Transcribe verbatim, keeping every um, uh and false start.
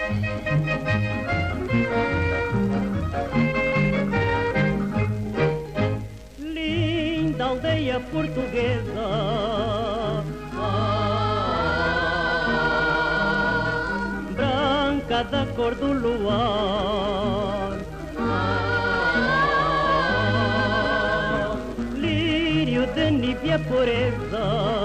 Linda aldeia portuguesa, ah, branca da cor do luar, ah, lírio de nívea pureza,